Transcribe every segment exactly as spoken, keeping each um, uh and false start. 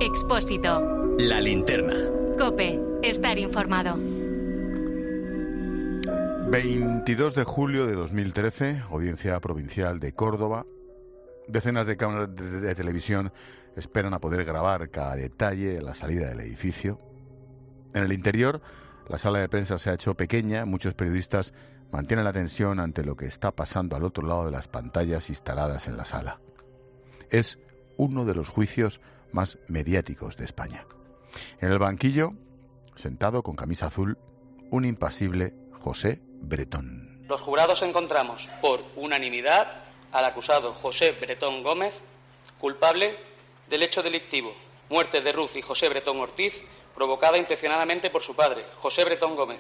Expósito. La linterna. COPE. Estar informado. veintidós de julio de dos mil trece, Audiencia Provincial de Córdoba. Decenas de cámaras de, de televisión esperan a poder grabar cada detalle de la salida del edificio. En el interior, la sala de prensa se ha hecho pequeña. Muchos periodistas mantienen la atención ante lo que está pasando al otro lado de las pantallas instaladas en la sala. Es uno de los juicios más mediáticos de España. En el banquillo, sentado con camisa azul, un impasible José Bretón. Los jurados encontramos por unanimidad al acusado José Bretón Gómez culpable del hecho delictivo, muerte de Ruth y José Bretón Ortiz, provocada intencionadamente por su padre, José Bretón Gómez.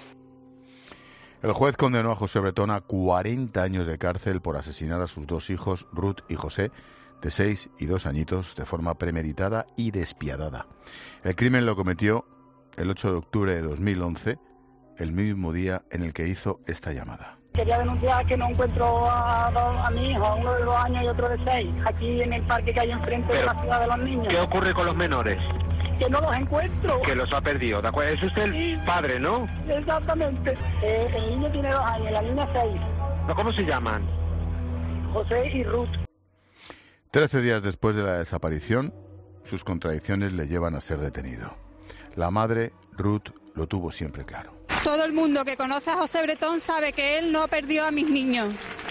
El juez condenó a José Bretón a cuarenta años de cárcel por asesinar a sus dos hijos, Ruth y José, de seis y dos añitos, de forma premeditada y despiadada. El crimen lo cometió el ocho de octubre de dos mil once, el mismo día en el que hizo esta llamada. Quería denunciar que no encuentro a, dos, a mi hijo, uno de dos años y otro de seis, aquí en el parque que hay enfrente Pero, de la ciudad de los niños. ¿Qué ocurre con los menores? Que no los encuentro. Que los ha perdido, ¿de acuerdo? Es usted el sí, padre, ¿no? Exactamente. Eh, el niño tiene dos años, la niña seis. ¿Cómo se llaman? José y Ruth. Trece días después de la desaparición, sus contradicciones le llevan a ser detenido. La madre, Ruth, lo tuvo siempre claro. Todo el mundo que conoce a José Bretón sabe que él no perdió a mis niños.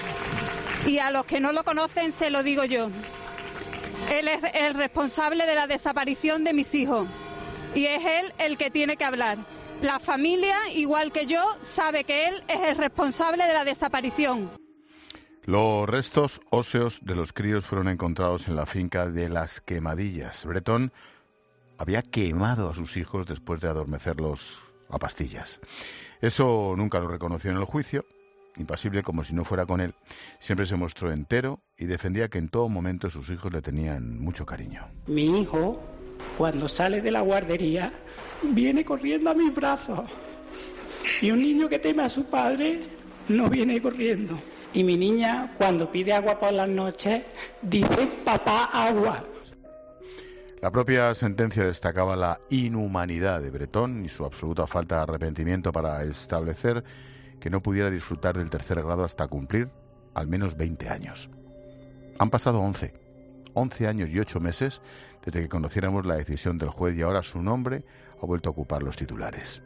Y a los que no lo conocen se lo digo yo. Él es el responsable de la desaparición de mis hijos. Y es él el que tiene que hablar. La familia, igual que yo, sabe que él es el responsable de la desaparición. Los restos óseos de los críos fueron encontrados en la finca de Las Quemadillas. Bretón había quemado a sus hijos después de adormecerlos a pastillas. Eso nunca lo reconoció en el juicio. Impasible como si no fuera con él, siempre se mostró entero y defendía que en todo momento sus hijos le tenían mucho cariño. Mi hijo, cuando sale de la guardería, viene corriendo a mis brazos. Y un niño que teme a su padre no viene corriendo. Y mi niña, cuando pide agua por las noches, dice: papá, agua. La propia sentencia destacaba la inhumanidad de Bretón y su absoluta falta de arrepentimiento para establecer que no pudiera disfrutar del tercer grado hasta cumplir al menos veinte años. Han pasado once, once años y ocho meses desde que conociéramos la decisión del juez y ahora su nombre ha vuelto a ocupar los titulares.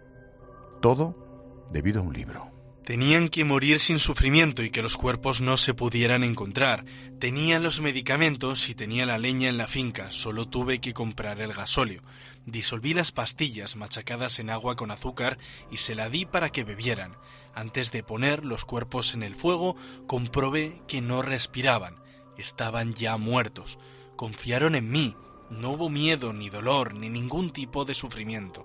Todo debido a un libro. Tenían que morir sin sufrimiento y que los cuerpos no se pudieran encontrar. Tenían los medicamentos y tenía la leña en la finca. Solo tuve que comprar el gasóleo. Disolví las pastillas machacadas en agua con azúcar y se la di para que bebieran. Antes de poner los cuerpos en el fuego, comprobé que no respiraban. Estaban ya muertos. Confiaron en mí. No hubo miedo, ni dolor, ni ningún tipo de sufrimiento.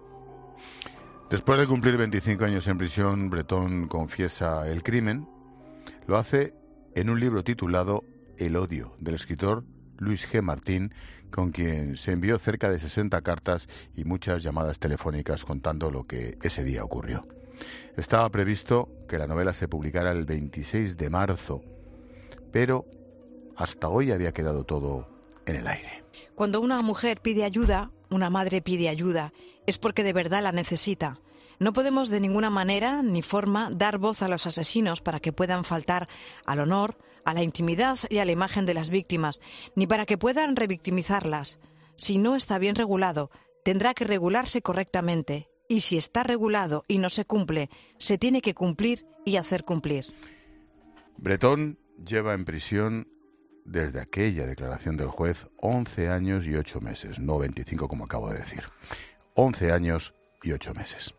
Después de cumplir veinticinco años en prisión, Bretón confiesa el crimen. Lo hace en un libro titulado El odio, del escritor Luis G. Martín, con quien se envió cerca de sesenta cartas y muchas llamadas telefónicas contando lo que ese día ocurrió. Estaba previsto que la novela se publicara el veintiséis de marzo, pero hasta hoy había quedado todo en el aire. Cuando una mujer pide ayuda, una madre pide ayuda, es porque de verdad la necesita. No podemos de ninguna manera ni forma dar voz a los asesinos para que puedan faltar al honor, a la intimidad y a la imagen de las víctimas, ni para que puedan revictimizarlas. Si no está bien regulado, tendrá que regularse correctamente. Y si está regulado y no se cumple, se tiene que cumplir y hacer cumplir. Bretón lleva en prisión desde aquella declaración del juez once años y ocho meses, no veinticinco como acabo de decir. once años y ocho meses.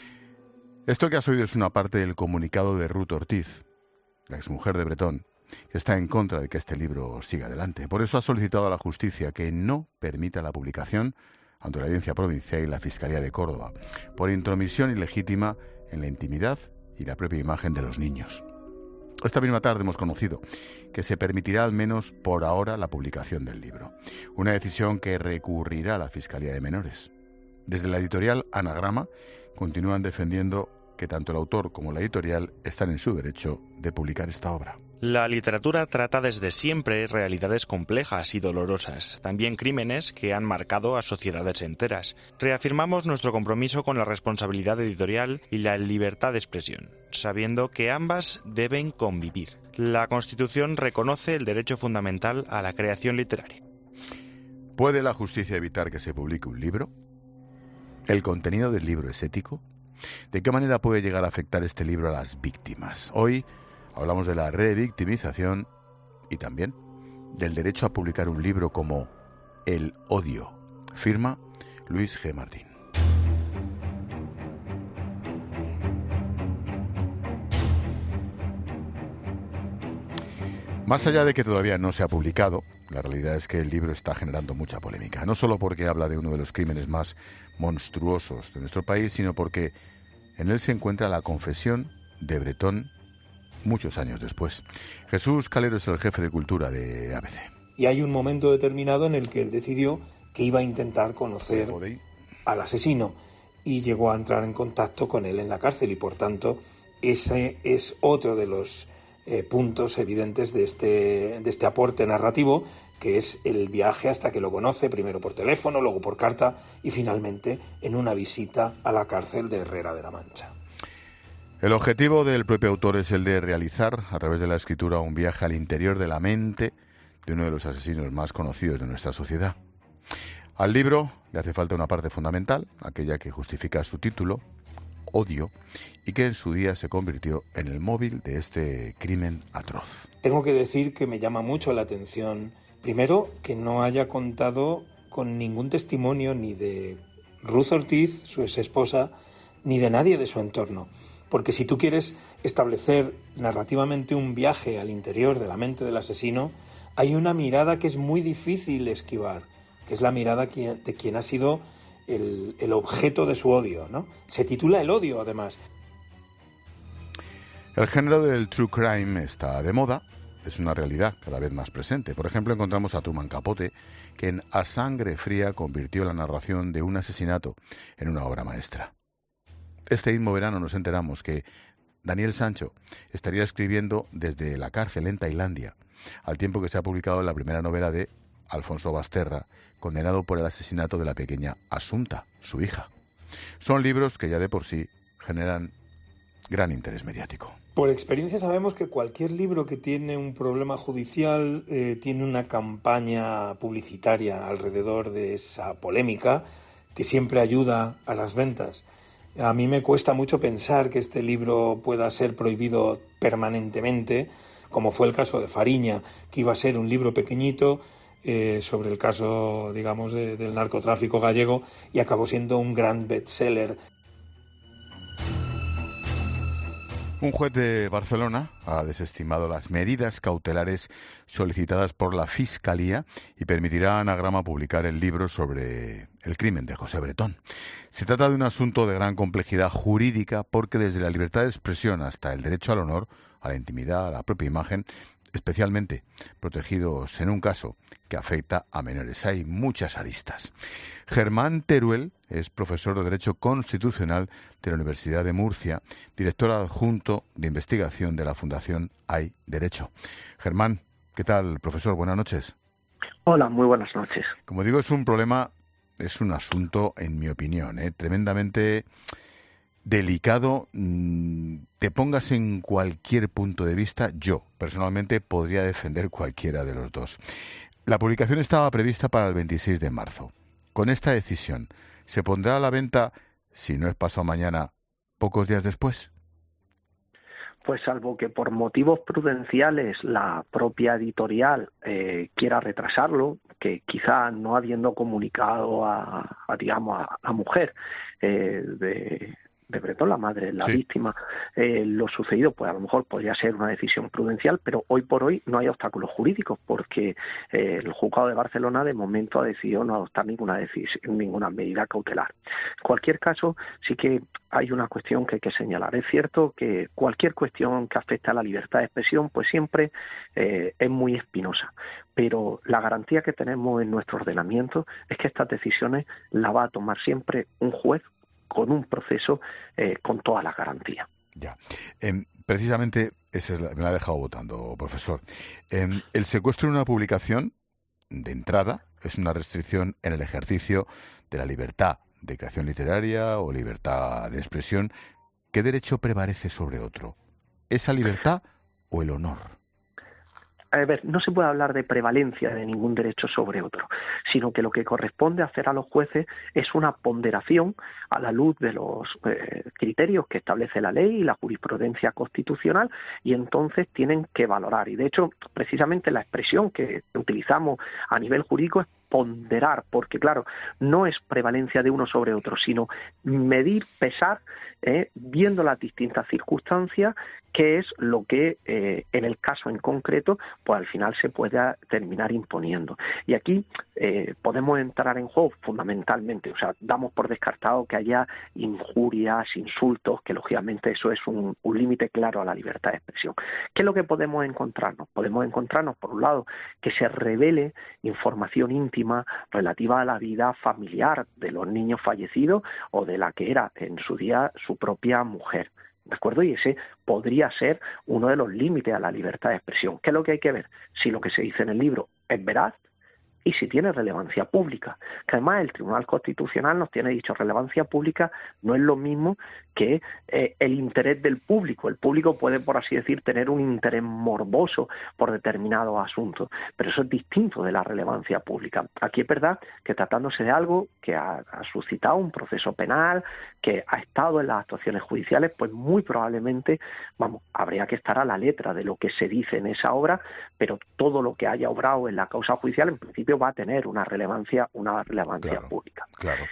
Esto que has oído es una parte del comunicado de Ruth Ortiz, la exmujer de Bretón, que está en contra de que este libro siga adelante. Por eso ha solicitado a la justicia que no permita la publicación ante la Audiencia Provincial y la Fiscalía de Córdoba, por intromisión ilegítima en la intimidad y la propia imagen de los niños. Esta misma tarde hemos conocido que se permitirá al menos por ahora la publicación del libro, una decisión que recurrirá a la Fiscalía de Menores. Desde la editorial Anagrama continúan defendiendo que tanto el autor como la editorial están en su derecho de publicar esta obra. La literatura trata desde siempre realidades complejas y dolorosas, también crímenes que han marcado a sociedades enteras. Reafirmamos nuestro compromiso con la responsabilidad editorial y la libertad de expresión, sabiendo que ambas deben convivir. La Constitución reconoce el derecho fundamental a la creación literaria. ¿Puede la justicia evitar que se publique un libro? ¿El contenido del libro es ético? ¿De qué manera puede llegar a afectar este libro a las víctimas? Hoy hablamos de la revictimización y también del derecho a publicar un libro como El odio. Firma Luis G. Martín. Más allá de que todavía no se ha publicado, la realidad es que el libro está generando mucha polémica. No solo porque habla de uno de los crímenes más monstruosos de nuestro país, sino porque en él se encuentra la confesión de Bretón muchos años después. Jesús Calero es el jefe de cultura de A B C. Y hay un momento determinado en el que él decidió que iba a intentar conocer al asesino y llegó a entrar en contacto con él en la cárcel y por tanto ese es otro de los eh, puntos evidentes de este, de este aporte narrativo, que es el viaje hasta que lo conoce, primero por teléfono, luego por carta y finalmente en una visita a la cárcel de Herrera de la Mancha. El objetivo del propio autor es el de realizar, a través de la escritura, un viaje al interior de la mente de uno de los asesinos más conocidos de nuestra sociedad. Al libro le hace falta una parte fundamental, aquella que justifica su título, Odio, y que en su día se convirtió en el móvil de este crimen atroz. Tengo que decir que me llama mucho la atención, primero, que no haya contado con ningún testimonio ni de Ruth Ortiz, su exesposa, ni de nadie de su entorno. Porque si tú quieres establecer narrativamente un viaje al interior de la mente del asesino, hay una mirada que es muy difícil esquivar, que es la mirada de quien ha sido el, el objeto de su odio, ¿no? Se titula El odio, además. El género del true crime está de moda, es una realidad cada vez más presente. Por ejemplo, encontramos a Truman Capote, que en A Sangre Fría convirtió la narración de un asesinato en una obra maestra. Este mismo verano nos enteramos que Daniel Sancho estaría escribiendo desde la cárcel en Tailandia, al tiempo que se ha publicado la primera novela de Alfonso Basterra, condenado por el asesinato de la pequeña Asunta, su hija. Son libros que ya de por sí generan gran interés mediático. Por experiencia sabemos que cualquier libro que tiene un problema judicial eh, tiene una campaña publicitaria alrededor de esa polémica que siempre ayuda a las ventas. A mí me cuesta mucho pensar que este libro pueda ser prohibido permanentemente, como fue el caso de Fariña, que iba a ser un libro pequeñito eh, sobre el caso, digamos, de, del narcotráfico gallego y acabó siendo un gran bestseller. Un juez de Barcelona ha desestimado las medidas cautelares solicitadas por la Fiscalía y permitirá a Anagrama publicar el libro sobre el crimen de José Bretón. Se trata de un asunto de gran complejidad jurídica porque desde la libertad de expresión hasta el derecho al honor, a la intimidad, a la propia imagen, especialmente protegidos en un caso que afecta a menores. Hay muchas aristas. Germán Teruel es profesor de Derecho Constitucional de la Universidad de Murcia, director adjunto de investigación de la Fundación Hay Derecho. Germán, ¿qué tal, profesor? Buenas noches. Hola, muy buenas noches. Como digo, es un problema, es un asunto, en mi opinión, ¿eh? tremendamente delicado. Te pongas en cualquier punto de vista, yo personalmente podría defender cualquiera de los dos. La publicación estaba prevista para el veintiséis de marzo. Con esta decisión, ¿se pondrá a la venta, si no es pasado mañana, pocos días después? Pues salvo que por motivos prudenciales la propia editorial eh, quiera retrasarlo, que quizá no habiendo comunicado a, a digamos, a la mujer eh, de... de Bretón, la madre, la sí. víctima, eh, lo sucedido, pues a lo mejor podría ser una decisión prudencial, pero hoy por hoy no hay obstáculos jurídicos porque eh, el juzgado de Barcelona de momento ha decidido no adoptar ninguna decisión, ninguna medida cautelar. En cualquier caso, sí que hay una cuestión que hay que señalar. Es cierto que cualquier cuestión que afecte a la libertad de expresión, pues siempre eh, es muy espinosa, pero la garantía que tenemos en nuestro ordenamiento es que estas decisiones las va a tomar siempre un juez con un proceso eh, con toda la garantía. Ya. Eh, precisamente esa es la, me la ha dejado votando, profesor. Eh, el secuestro de una publicación, de entrada, es una restricción en el ejercicio de la libertad de creación literaria o libertad de expresión. ¿Qué derecho prevalece sobre otro? ¿Esa libertad o el honor? A ver, no se puede hablar de prevalencia de ningún derecho sobre otro, sino que lo que corresponde hacer a los jueces es una ponderación a la luz de los eh, criterios que establece la ley y la jurisprudencia constitucional, y entonces tienen que valorar. Y de hecho, precisamente la expresión que utilizamos a nivel jurídico es ponderar, porque claro, no es prevalencia de uno sobre otro, sino medir, pesar, eh, viendo las distintas circunstancias, qué es lo que eh, en el caso en concreto, pues al final se pueda terminar imponiendo. Y aquí eh, podemos entrar en juego fundamentalmente, o sea, damos por descartado que haya injurias, insultos, que lógicamente eso es un, un límite claro a la libertad de expresión. ¿Qué es lo que podemos encontrarnos? Podemos encontrarnos, por un lado, que se revele información íntima relativa a la vida familiar de los niños fallecidos o de la que era en su día su propia mujer. ¿De acuerdo? Y ese podría ser uno de los límites a la libertad de expresión. ¿Qué es lo que hay que ver? Si lo que se dice en el libro es veraz y si tiene relevancia pública. Que además el Tribunal Constitucional nos tiene dicho relevancia pública no es lo mismo que eh, el interés del público. El público puede, por así decir, tener un interés morboso por determinados asuntos, pero eso es distinto de la relevancia pública. Aquí es verdad que tratándose de algo que ha, ha suscitado un proceso penal, que ha estado en las actuaciones judiciales, pues muy probablemente, vamos, habría que estar a la letra de lo que se dice en esa obra, pero todo lo que haya obrado en la causa judicial, en principio, va a tener una relevancia, una relevancia claro, pública. Claro.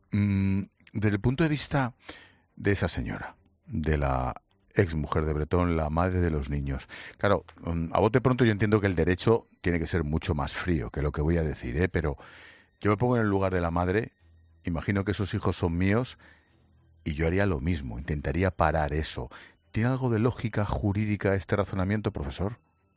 Mm, desde el punto de vista de esa señora, de la ex mujer de Bretón, la madre de los niños. Claro, a bote pronto yo entiendo que el derecho tiene que ser mucho más frío que lo que voy a decir, ¿eh? Pero yo me pongo en el lugar de la madre, imagino que esos hijos son míos y yo haría lo mismo, intentaría parar eso. ¿Tiene algo de lógica jurídica este razonamiento, profesor?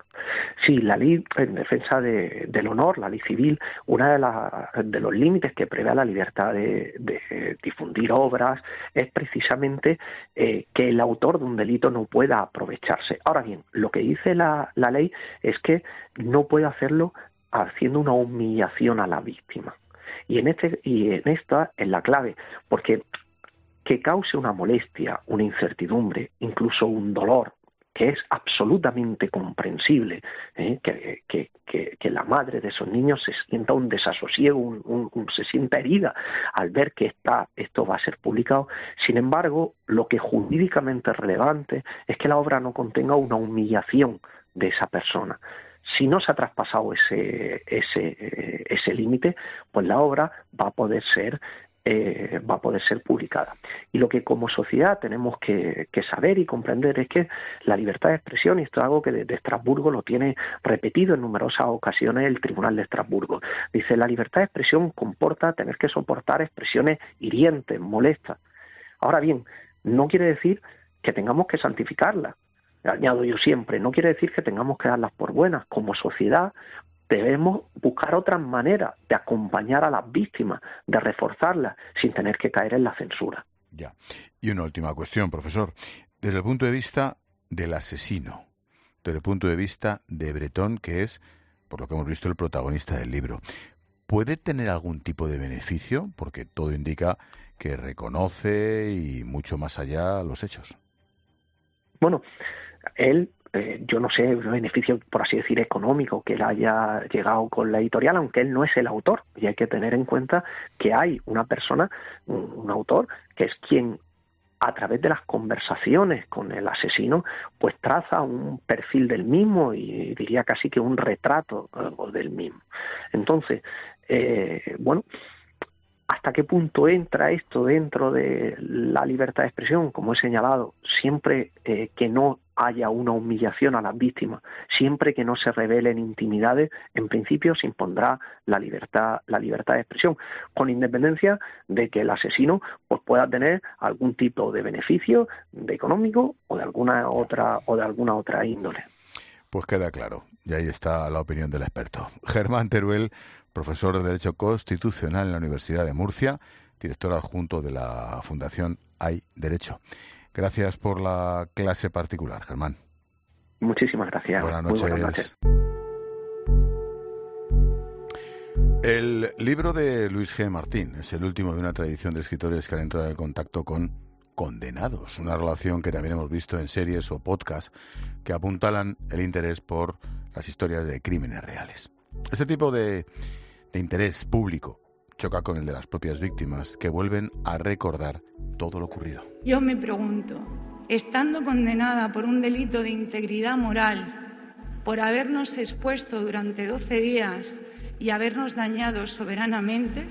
Sí, la ley en defensa de, del honor, la ley civil, uno de, la, de los límites que prevé la libertad de, de difundir obras es precisamente eh, que el autor de un delito no pueda aprovecharse. Ahora bien, lo que dice la, la ley es que no puede hacerlo haciendo una humillación a la víctima. Y en, este, y en esta es la clave, porque que cause una molestia, una incertidumbre, incluso un dolor, que es absolutamente comprensible, ¿eh? que, que, que, que la madre de esos niños se sienta un desasosiego, un, un, un, se sienta herida al ver que está, esto va a ser publicado. Sin embargo, lo que jurídicamente es relevante es que la obra no contenga una humillación de esa persona. Si no se ha traspasado ese, ese, ese límite, pues la obra va a poder ser Eh, va a poder ser publicada. Y lo que como sociedad tenemos que, que saber y comprender es que la libertad de expresión, y esto es algo que desde Estrasburgo lo tiene repetido en numerosas ocasiones el Tribunal de Estrasburgo, dice: la libertad de expresión comporta tener que soportar expresiones hirientes, molestas. Ahora bien, no quiere decir que tengamos que santificarlas, añado yo siempre, no quiere decir que tengamos que darlas por buenas. Como sociedad debemos buscar otras maneras de acompañar a las víctimas, de reforzarlas, sin tener que caer en la censura. Ya. Y una última cuestión, profesor. Desde el punto de vista del asesino, desde el punto de vista de Bretón, que es, por lo que hemos visto, el protagonista del libro, ¿puede tener algún tipo de beneficio? Porque todo indica que reconoce y mucho más allá los hechos. Bueno, él... Eh, yo no sé el beneficio, por así decir, económico que él haya llegado con la editorial, aunque él no es el autor. Y hay que tener en cuenta que hay una persona, un, un autor, que es quien, a través de las conversaciones con el asesino, pues traza un perfil del mismo y diría casi que un retrato eh, del mismo. Entonces, eh, bueno... ¿hasta qué punto entra esto dentro de la libertad de expresión? Como he señalado, siempre eh, que no haya una humillación a las víctimas, siempre que no se revelen intimidades, en principio se impondrá la libertad, la libertad de expresión, con independencia de que el asesino pues, pueda tener algún tipo de beneficio, de económico o de alguna otra o de alguna otra índole. Pues queda claro, y ahí está la opinión del experto. Germán Teruel, profesor de Derecho Constitucional en la Universidad de Murcia, director adjunto de la Fundación Hay Derecho. Gracias por la clase particular, Germán. Muchísimas gracias. Buenas Muy noches. buenas noches. El libro de Luis G. Martín es el último de una tradición de escritores que han entrado en contacto con condenados, una relación que también hemos visto en series o podcasts que apuntalan el interés por las historias de crímenes reales. Este tipo de, de interés público choca con el de las propias víctimas, que vuelven a recordar todo lo ocurrido. Yo me pregunto, estando condenada por un delito de integridad moral, por habernos expuesto durante doce días y habernos dañado soberanamente,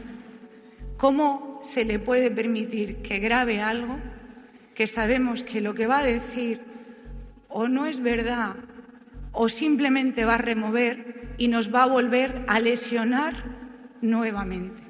¿cómo se le puede permitir que grabe algo que sabemos que lo que va a decir o no es verdad o simplemente va a remover y nos va a volver a lesionar nuevamente?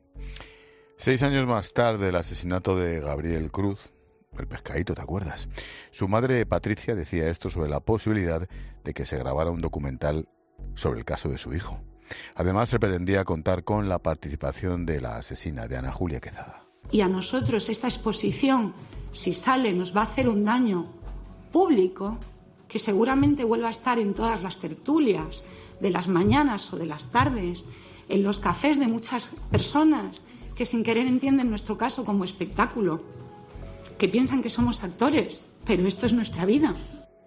Seis años más tarde del asesinato de Gabriel Cruz, el pescadito, ¿te acuerdas? Su madre, Patricia, decía esto sobre la posibilidad de que se grabara un documental sobre el caso de su hijo. Además, se pretendía contar con la participación de la asesina, de Ana Julia Quezada. Y a nosotros esta exposición, si sale, nos va a hacer un daño público que seguramente vuelva a estar en todas las tertulias de las mañanas o de las tardes, en los cafés de muchas personas que sin querer entienden nuestro caso como espectáculo, que piensan que somos actores, pero esto es nuestra vida.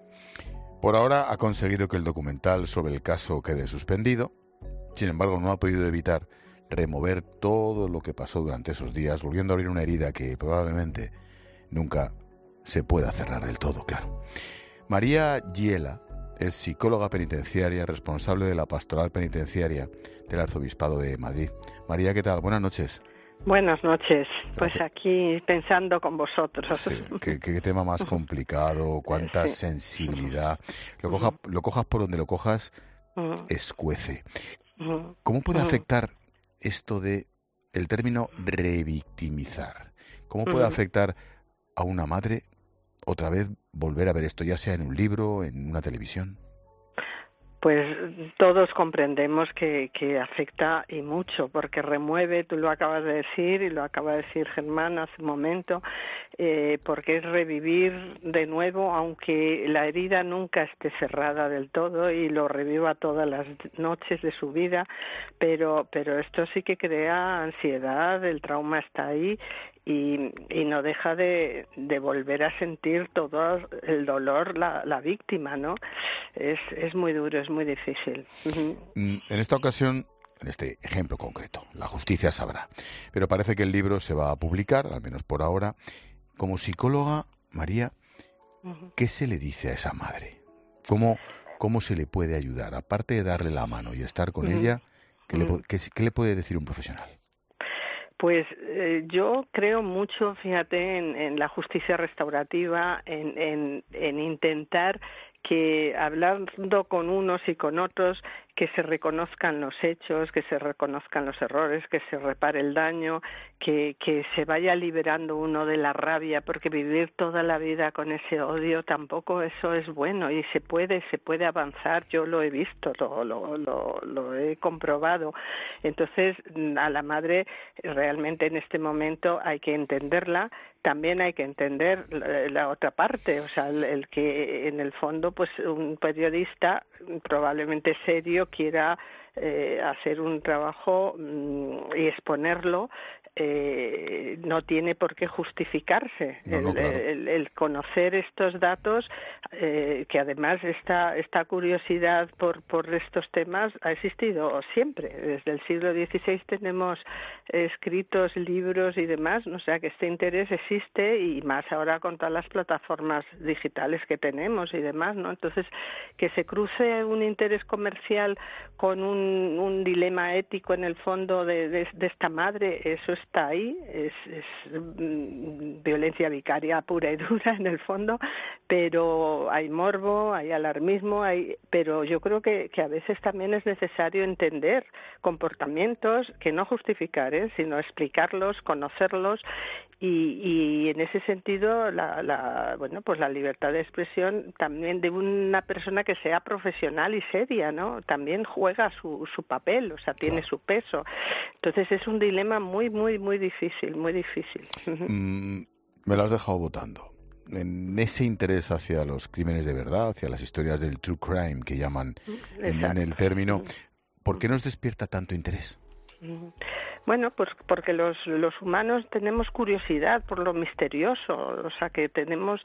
Por ahora ha conseguido que el documental sobre el caso quede suspendido. Sin embargo, no ha podido evitar remover todo lo que pasó durante esos días, volviendo a abrir una herida que probablemente nunca se pueda cerrar del todo, claro. María Giela es psicóloga penitenciaria, responsable de la pastoral penitenciaria del Arzobispado de Madrid. María, ¿qué tal? Buenas noches. Buenas noches. Pues aquí pensando con vosotros. Sí, ¿qué, qué tema más complicado, cuánta sí. sensibilidad. Lo, coja, lo cojas por donde lo cojas, uh-huh. escuece. Uh-huh. ¿Cómo puede uh-huh. afectar esto de el término revictimizar? ¿Cómo puede uh-huh. afectar a una madre otra vez volver a ver esto, ya sea en un libro, en una televisión? Pues todos comprendemos que, que afecta y mucho, porque remueve, tú lo acabas de decir y lo acaba de decir Germán hace un momento, eh, porque es revivir de nuevo, aunque la herida nunca esté cerrada del todo y lo reviva todas las noches de su vida, pero, pero esto sí que crea ansiedad, el trauma está ahí. Y, y no deja de, de volver a sentir todo el dolor la, la víctima, ¿no? Es, es muy duro, es muy difícil. Uh-huh. En esta ocasión, en este ejemplo concreto, la justicia sabrá. Pero parece que el libro se va a publicar, al menos por ahora. Como psicóloga, María, uh-huh. ¿qué se le dice a esa madre? ¿Cómo, cómo se le puede ayudar? Aparte de darle la mano y estar con uh-huh. ella, ¿qué, uh-huh. le, qué, ¿qué le puede decir un profesional? Pues eh, yo creo mucho, fíjate, en, en la justicia restaurativa, en, en, en intentar que hablando con unos y con otros, que se reconozcan los hechos, que se reconozcan los errores, que se repare el daño, que, que se vaya liberando uno de la rabia, porque vivir toda la vida con ese odio tampoco eso es bueno y se puede, se puede avanzar, yo lo he visto, lo, lo, lo, lo he comprobado. Entonces, a la madre realmente en este momento hay que entenderla, también hay que entender la, la otra parte, o sea, el, el que en el fondo pues un periodista probablemente serio quiera eh, hacer un trabajo mmm, y exponerlo, eh, no tiene por qué justificarse. No, no, el, claro. el, el conocer estos datos, eh, que además esta, esta curiosidad por, por estos temas ha existido siempre. Desde el siglo dieciséis tenemos escritos, libros y demás, o sea que este interés existe y más ahora con todas las plataformas digitales que tenemos y demás, ¿no? Entonces, que se cruce un interés comercial con un, un dilema ético en el fondo de, de, de esta madre, eso está ahí, es, es mm, violencia vicaria pura y dura en el fondo, pero hay morbo, hay alarmismo, hay, pero yo creo que, que a veces también es necesario entender comportamientos que no justificar, ¿eh? sino explicarlos, conocerlos y, y en ese sentido la, la bueno pues la libertad de expresión también de una persona que sea profesional y seria, ¿no? También juega su, su papel, o sea, tiene su peso. Entonces es un dilema muy, muy, muy difícil, muy difícil. Mm, me lo has dejado votando. en ese interés hacia los crímenes de verdad, hacia las historias del true crime que llaman en, en el término, ¿por qué nos despierta tanto interés? Bueno, pues porque los, los humanos tenemos curiosidad por lo misterioso, o sea que tenemos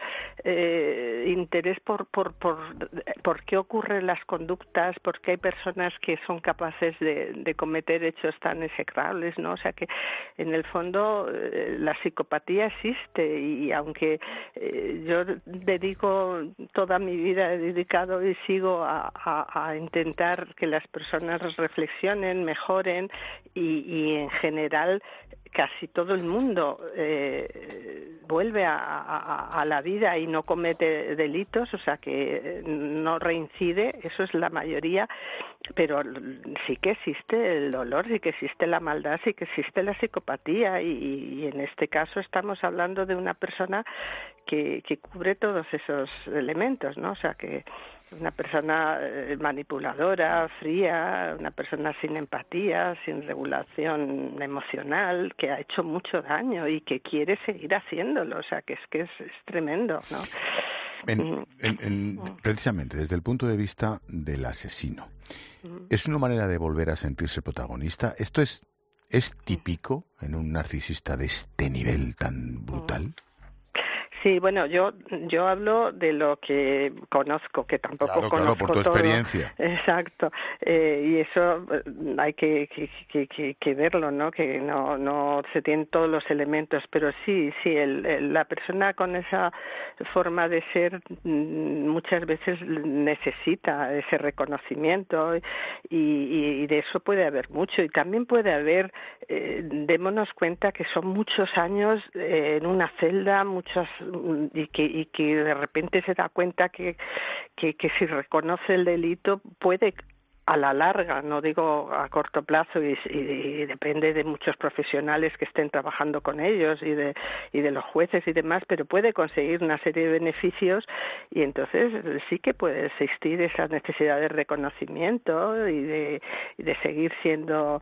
eh, interés por, por, por, por qué ocurren las conductas, por qué hay personas que son capaces de, de cometer hechos tan execrables, ¿no? O sea que en el fondo eh, la psicopatía existe y aunque eh, yo dedico toda mi vida, he dedicado y sigo a, a, a intentar que las personas reflexionen, mejoren y, y en general casi todo el mundo eh, vuelve a, a, a la vida y no comete delitos, o sea que no reincide, eso es la mayoría, pero sí que existe el dolor, sí que existe la maldad, sí que existe la psicopatía y, y en este caso estamos hablando de una persona que, que cubre todos esos elementos, ¿no? O sea que una persona manipuladora, fría, una persona sin empatía, sin regulación emocional, que ha hecho mucho daño y que quiere seguir haciéndolo, o sea que es que es, es tremendo, ¿no? En, en, en, precisamente desde el punto de vista del asesino, ¿es una manera de volver a sentirse protagonista? ¿Esto es, es típico en un narcisista de este nivel tan brutal? Sí, bueno, yo yo hablo de lo que conozco, que tampoco claro, conozco claro, por tu todo. experiencia. Exacto, eh, y eso hay que, que, que, que verlo, ¿no? Que no no se tienen todos los elementos, pero sí, sí, el, el, la persona con esa forma de ser muchas veces necesita ese reconocimiento y, y, y de eso puede haber mucho y también puede haber, eh, démonos cuenta que son muchos años eh, en una celda, muchas y que y que de repente se da cuenta que que, que si reconoce el delito puede a la larga, no digo a corto plazo, y, y, y depende de muchos profesionales que estén trabajando con ellos y de y de los jueces y demás, pero puede conseguir una serie de beneficios y entonces sí que puede existir esa necesidad de reconocimiento y de, y de seguir siendo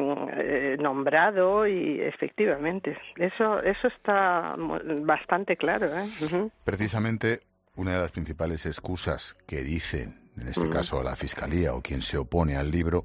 eh, nombrado y efectivamente, eso eso está bastante claro, ¿eh? Uh-huh. Precisamente una de las principales excusas que dicen en este caso la Fiscalía o quien se opone al libro,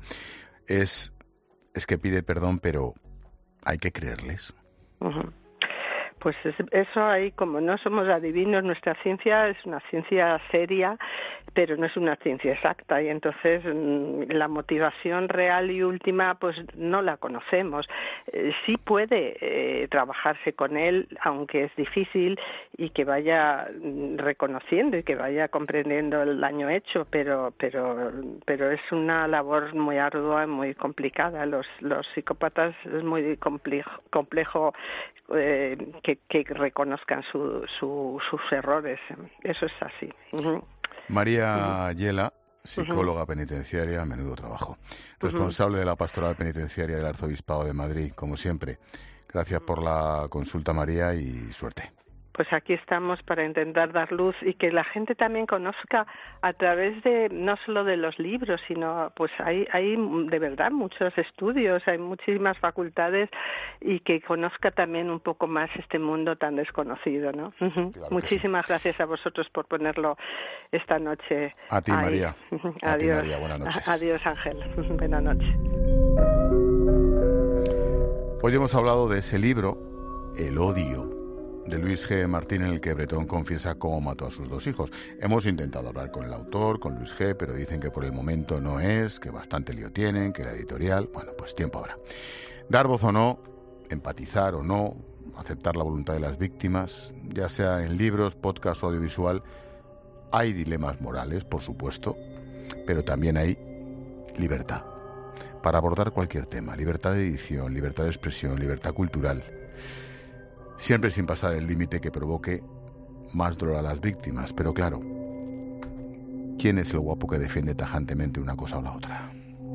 es, es que pide perdón, pero hay que creerles. Uh-huh. Pues eso ahí, como no somos adivinos, nuestra ciencia es una ciencia seria, pero no es una ciencia exacta y entonces la motivación real y última pues no la conocemos. Eh, sí puede eh, trabajarse con él, aunque es difícil y que vaya reconociendo y que vaya comprendiendo el daño hecho, pero pero pero es una labor muy ardua y muy complicada. Los los psicópatas es muy complejo, complejo eh, que que reconozcan su, su, sus errores. Eso es así. Uh-huh. María uh-huh. Yela, psicóloga uh-huh. penitenciaria, menudo trabajo. Responsable uh-huh. de la Pastoral Penitenciaria del Arzobispado de Madrid, como siempre. Gracias por la consulta, María, y suerte. Pues aquí estamos para intentar dar luz y que la gente también conozca a través de, no solo de los libros, sino pues hay, hay de verdad muchos estudios, hay muchísimas facultades y que conozca también un poco más este mundo tan desconocido, ¿no? Uh-huh. Claro Muchísimas sí. gracias a vosotros por ponerlo esta noche. A ti, ahí. María. Uh-huh. A Adiós. ti, María. Buenas noches. Adiós, Ángel. Buenas noches. Hoy hemos hablado de ese libro, El odio, de Luis G. Martín, en el que Bretón confiesa cómo mató a sus dos hijos. Hemos intentado hablar con el autor, con Luis G., pero dicen que por el momento no es, que bastante lío tienen, que la editorial... Bueno, pues tiempo habrá. Dar voz o no, empatizar o no, aceptar la voluntad de las víctimas, ya sea en libros, podcast o audiovisual, hay dilemas morales, por supuesto, pero también hay libertad para abordar cualquier tema. Libertad de edición, libertad de expresión, libertad cultural. Siempre sin pasar el límite que provoque más dolor a las víctimas. Pero claro, ¿quién es el guapo que defiende tajantemente una cosa o la otra?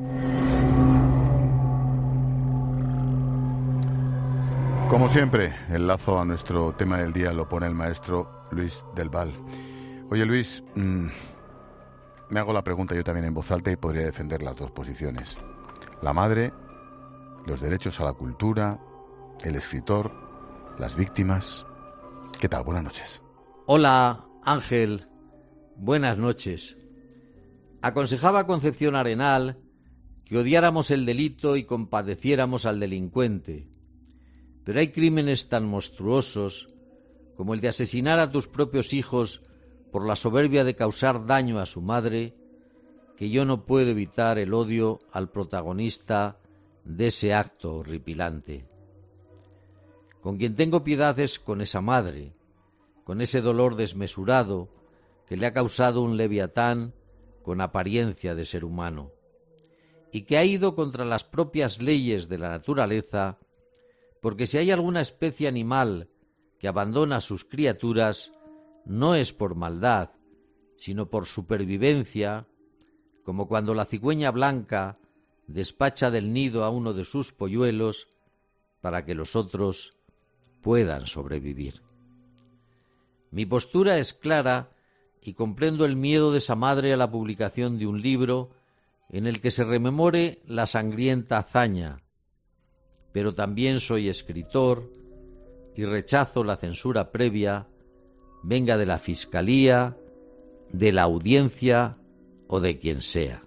Como siempre, el lazo a nuestro tema del día lo pone el maestro Luis del Val. Oye, Luis, mmm, me hago la pregunta yo también en voz alta y podría defender las dos posiciones. La madre, los derechos a la cultura, el escritor, las víctimas. ¿Qué tal? Buenas noches. Hola, Ángel. Buenas noches. Aconsejaba Concepción Arenal que odiáramos el delito y compadeciéramos al delincuente. Pero hay crímenes tan monstruosos como el de asesinar a tus propios hijos por la soberbia de causar daño a su madre, que yo no puedo evitar el odio al protagonista de ese acto horripilante. Con quien tengo piedad es con esa madre, con ese dolor desmesurado que le ha causado un leviatán con apariencia de ser humano, y que ha ido contra las propias leyes de la naturaleza, porque si hay alguna especie animal que abandona a sus criaturas, no es por maldad, sino por supervivencia, como cuando la cigüeña blanca despacha del nido a uno de sus polluelos para que los otros puedan sobrevivir. Mi postura es clara y comprendo el miedo de esa madre a la publicación de un libro en el que se rememore la sangrienta hazaña, pero también soy escritor y rechazo la censura previa, venga de la Fiscalía, de la Audiencia o de quien sea.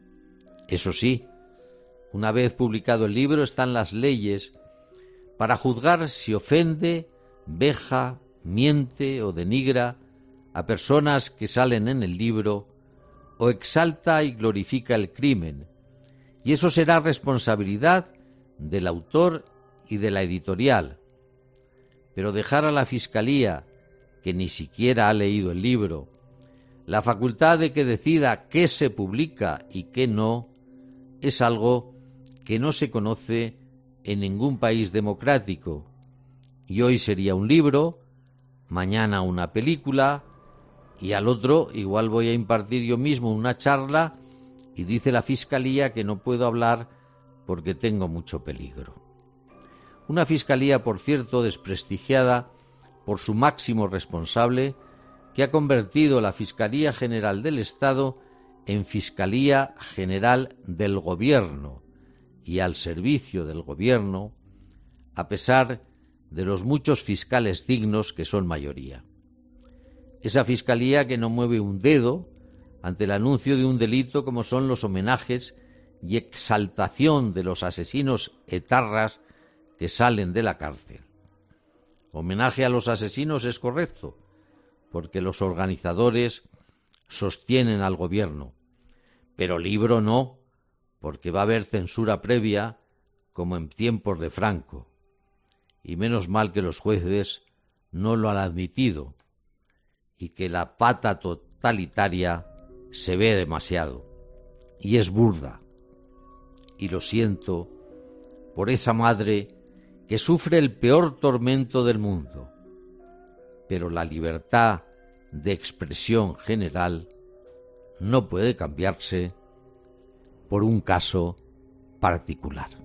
Eso sí, una vez publicado el libro están las leyes para juzgar si ofende, veja, miente o denigra a personas que salen en el libro o exalta y glorifica el crimen, y eso será responsabilidad del autor y de la editorial. Pero dejar a la Fiscalía, que ni siquiera ha leído el libro, la facultad de que decida qué se publica y qué no, es algo que no se conoce en ningún país democrático. Y hoy sería un libro, mañana una película, y al otro igual voy a impartir yo mismo una charla y dice la Fiscalía que no puedo hablar porque tengo mucho peligro. Una Fiscalía, por cierto, desprestigiada por su máximo responsable, que ha convertido la Fiscalía General del Estado en Fiscalía General del Gobierno y al servicio del Gobierno, a pesar de los muchos fiscales dignos que son mayoría. Esa Fiscalía que no mueve un dedo ante el anuncio de un delito como son los homenajes y exaltación de los asesinos etarras que salen de la cárcel. Homenaje a los asesinos es correcto, porque los organizadores sostienen al gobierno, pero libro no, porque va a haber censura previa como en tiempos de Franco, y menos mal que los jueces no lo han admitido y que la pata totalitaria se ve demasiado y es burda. Y lo siento por esa madre que sufre el peor tormento del mundo, pero la libertad de expresión general no puede cambiarse por un caso particular.